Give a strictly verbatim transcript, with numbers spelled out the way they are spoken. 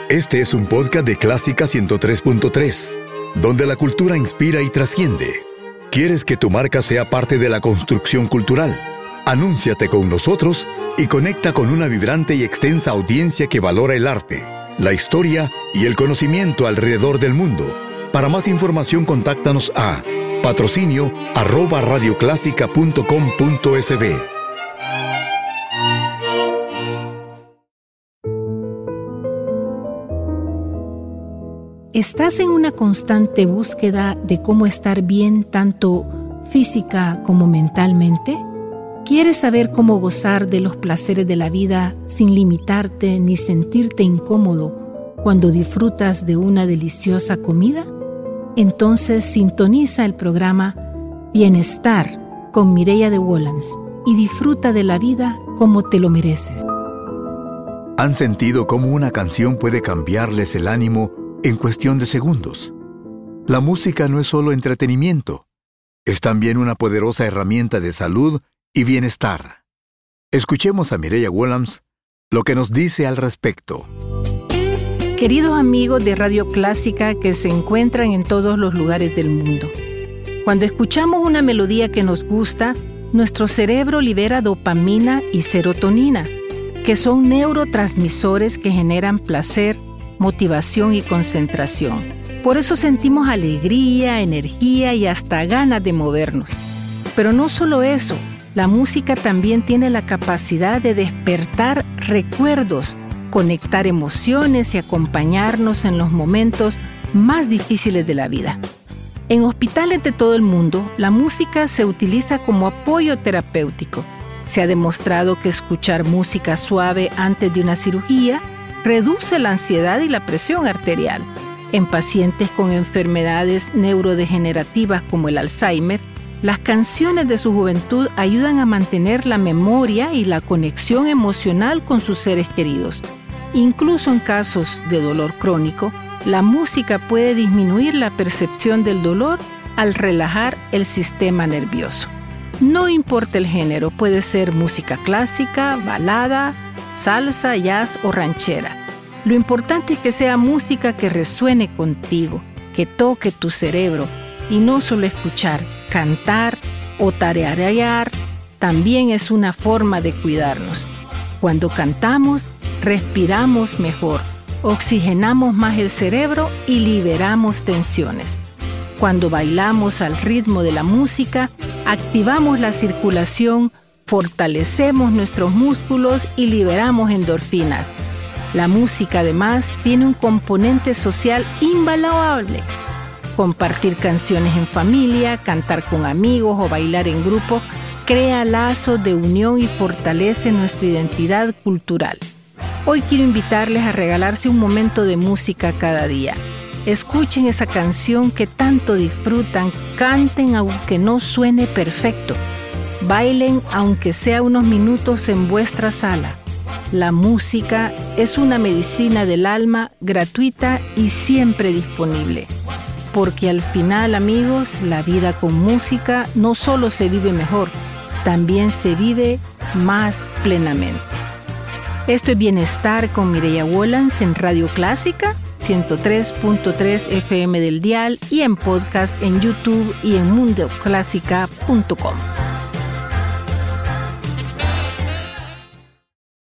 Este es un podcast de Clásica ciento tres punto tres, donde la cultura inspira y trasciende. ¿Quieres que tu marca sea parte de la construcción cultural? Anúnciate con nosotros y conecta con una vibrante y extensa audiencia que valora el arte, la historia y el conocimiento alrededor del mundo. Para más información, contáctanos a patrocinio arroba radioclásica punto com punto es be. ¿Estás en una constante búsqueda de cómo estar bien tanto física como mentalmente? ¿Quieres saber cómo gozar de los placeres de la vida sin limitarte ni sentirte incómodo cuando disfrutas de una deliciosa comida? Entonces sintoniza el programa Bienestar con Mireya de Wolans y disfruta de la vida como te lo mereces. ¿Han sentido cómo una canción puede cambiarles el ánimo en cuestión de segundos? La música no es solo entretenimiento, es también una poderosa herramienta de salud y bienestar. Escuchemos a Mireya Wolans lo que nos dice al respecto. Queridos amigos de Radio Clásica que se encuentran en todos los lugares del mundo, cuando escuchamos una melodía que nos gusta, nuestro cerebro libera dopamina y serotonina, que son neurotransmisores que generan placer, motivación y concentración. Por eso sentimos alegría, energía y hasta ganas de movernos. Pero no solo eso, la música también tiene la capacidad de despertar recuerdos, conectar emociones y acompañarnos en los momentos más difíciles de la vida. En hospitales de todo el mundo, la música se utiliza como apoyo terapéutico. Se ha demostrado que escuchar música suave antes de una cirugía reduce la ansiedad y la presión arterial. En pacientes con enfermedades neurodegenerativas como el Alzheimer, las canciones de su juventud ayudan a mantener la memoria y la conexión emocional con sus seres queridos. Incluso en casos de dolor crónico, la música puede disminuir la percepción del dolor al relajar el sistema nervioso. No importa el género, puede ser música clásica, balada, salsa, jazz o ranchera. Lo importante es que sea música que resuene contigo, que toque tu cerebro y no solo escuchar, cantar o tararear también es una forma de cuidarnos. Cuando cantamos, respiramos mejor, oxigenamos más el cerebro y liberamos tensiones. Cuando bailamos al ritmo de la música, activamos la circulación, fortalecemos nuestros músculos y liberamos endorfinas. La música además tiene un componente social invaluable. Compartir canciones en familia, cantar con amigos o bailar en grupo crea lazos de unión y fortalece nuestra identidad cultural. Hoy quiero invitarles a regalarse un momento de música cada día. Escuchen esa canción que tanto disfrutan, canten aunque no suene perfecto. Bailen aunque sea unos minutos en vuestra sala. La música es una medicina del alma gratuita y siempre disponible. Porque al final, amigos, la vida con música no solo se vive mejor, también se vive más plenamente. Esto es Bienestar con Mireya Wolans en Radio Clásica, ciento tres punto tres F M del dial y en podcast en YouTube y en mundo clásica punto com.